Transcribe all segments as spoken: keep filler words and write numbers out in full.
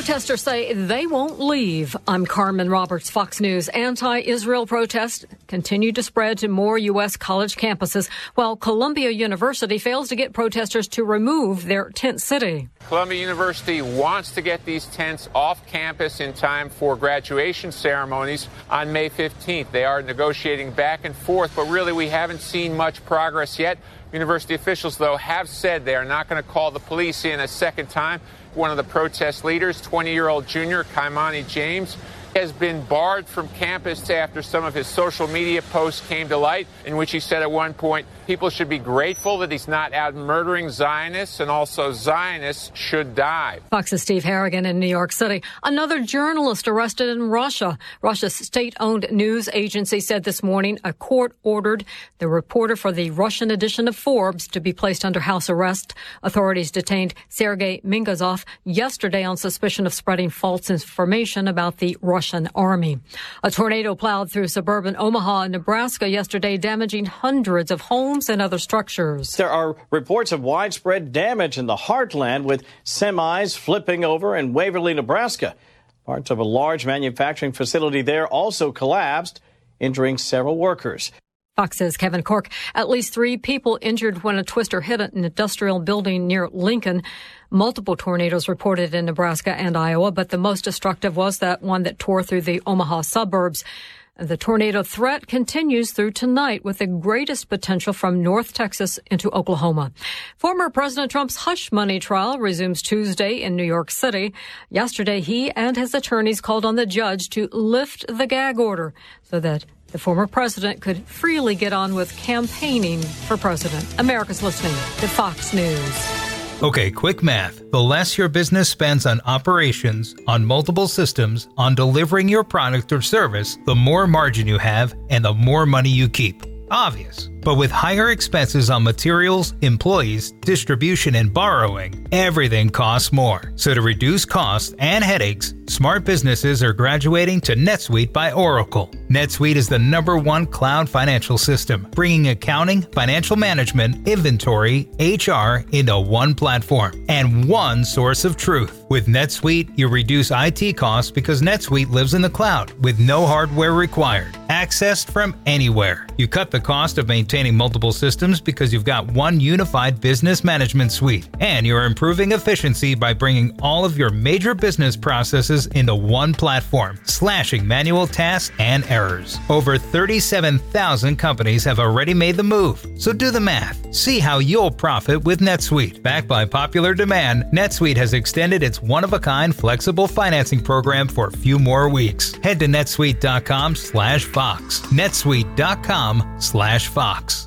Protesters say they won't leave. I'm Carmen Roberts, Fox News. Anti-Israel protests continue to spread to more U S college campuses, while Columbia University fails to get protesters to remove their tent city. Columbia University wants to get these tents off campus in time for graduation ceremonies on May fifteenth. They are negotiating back and forth, but really we haven't seen much progress yet. University officials, though, have said they are not going to call the police in a second time. One of the protest leaders, twenty-year-old junior Kaimani James, has been barred from campus after some of his social media posts came to light, in which he said at one point people should be grateful that he's not out murdering Zionists, and also Zionists should die. Fox's Steve Harrigan in New York City. Another journalist arrested in Russia. Russia's state-owned news agency said this morning a court ordered the reporter for the Russian edition of Forbes to be placed under house arrest. Authorities detained Sergei Mingazov yesterday on suspicion of spreading false information about the Russian army. A tornado plowed through suburban Omaha, Nebraska yesterday, damaging hundreds of homes and other structures. There are reports of widespread damage in the heartland, with semis flipping over in Waverly, Nebraska. Parts of a large manufacturing facility there also collapsed, injuring several workers. Fox's Kevin Cork. At least three people injured when a twister hit an industrial building near Lincoln. Multiple tornadoes reported in Nebraska and Iowa, but the most destructive was that one that tore through the Omaha suburbs. The tornado threat continues through tonight, with the greatest potential from North Texas into Oklahoma. Former President Trump's hush money trial resumes Tuesday in New York City. Yesterday, he and his attorneys called on the judge to lift the gag order so that the former president could freely get on with campaigning for president. America's listening to Fox News. Okay, quick math. The less your business spends on operations, on multiple systems, on delivering your product or service, the more margin you have and the more money you keep. Obvious. But with higher expenses on materials, employees, distribution, and borrowing, everything costs more. So to reduce costs and headaches, smart businesses are graduating to NetSuite by Oracle. NetSuite is the number one cloud financial system, bringing accounting, financial management, inventory, H R into one platform and one source of truth. With NetSuite, you reduce I T costs because NetSuite lives in the cloud with no hardware required, accessed from anywhere. You cut the cost of maintaining multiple systems because you've got one unified business management suite, and you're improving efficiency by bringing all of your major business processes into one platform, slashing manual tasks and errors. Over thirty-seven thousand companies have already made the move, so do the math. See how you'll profit with NetSuite. Backed by popular demand, NetSuite has extended its one-of-a-kind flexible financing program for a few more weeks. Head to netsuite.com slash Fox. netsuite.com slash Fox.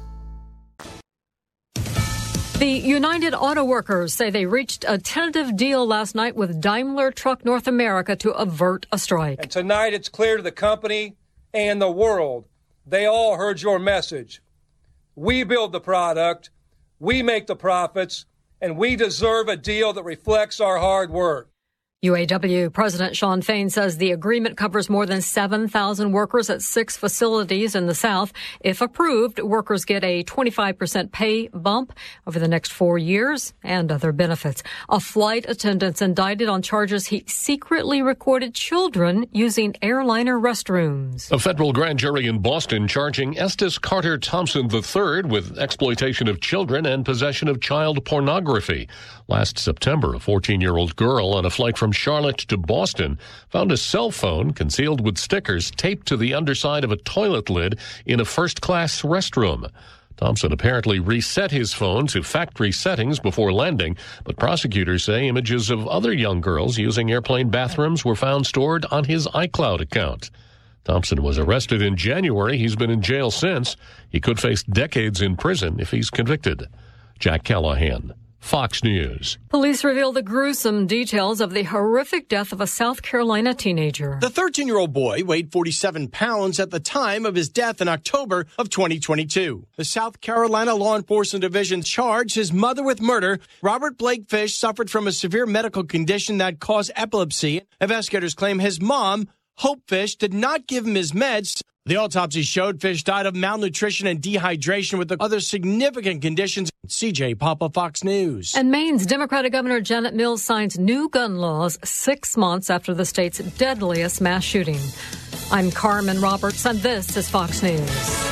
The United Auto Workers say they reached a tentative deal last night with Daimler Truck North America to avert a strike. And tonight it's clear to the company and the world, they all heard your message. We build the product, we make the profits, and we deserve a deal that reflects our hard work. U A W President Shawn Fain says the agreement covers more than seven thousand workers at six facilities in the South. If approved, workers get a twenty-five percent pay bump over the next four years and other benefits. A flight attendant indicted on charges he secretly recorded children using airliner restrooms. A federal grand jury in Boston charging Estes Carter Thompson the third with exploitation of children and possession of child pornography. Last September, a fourteen-year-old girl on a flight from Charlotte to Boston found a cell phone concealed with stickers taped to the underside of a toilet lid in a first-class restroom. Thompson apparently reset his phone to factory settings before landing, but prosecutors say images of other young girls using airplane bathrooms were found stored on his iCloud account. Thompson was arrested in January. He's been in jail since. He could face decades in prison if he's convicted. Jack Callahan, Fox News. Police reveal the gruesome details of the horrific death of a South Carolina teenager. The thirteen-year-old boy weighed forty-seven pounds at the time of his death in October of twenty twenty-two. The South Carolina Law Enforcement Division charged his mother with murder. Robert Blake Fish suffered from a severe medical condition that caused epilepsy. Investigators claim his mom Hope Fish did not give him his meds. The autopsy showed Fish died of malnutrition and dehydration with the other significant conditions. C J Papa, Fox News. And Maine's Democratic Governor Janet Mills signs new gun laws six months after the state's deadliest mass shooting. I'm Carmen Roberts, and this is Fox News.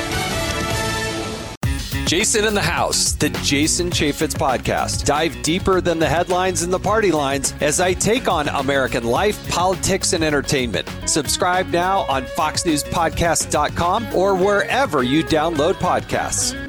Jason in the House, the Jason Chaffetz podcast. Dive deeper than the headlines and the party lines as I take on American life, politics, and entertainment. Subscribe now on fox news podcast dot com or wherever you download podcasts.